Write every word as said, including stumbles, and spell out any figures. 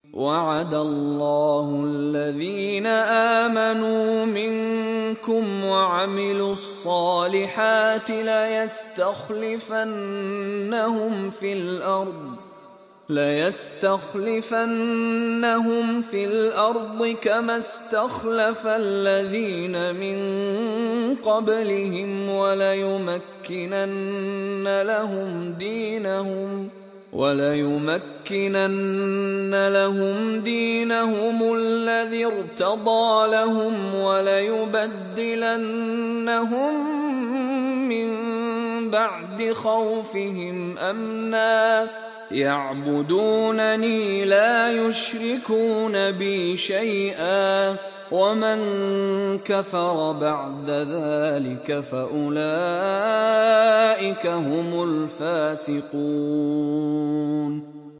وعد الله الذين آمنوا منكم وعملوا الصالحات ليستخلفنهم في الأرض ليستخلفنهم في الأرض كما استخلف الذين من قبلهم وليمكنن لهم دينهم وليمكنن لهم دينهم الذي ارتضى لهم وليبدلنهم من بعد خوفهم أمنا يعبدونني لا يشركون بي شيئا ومن كفر بعد ذلك فأولئك هم الفاسقون.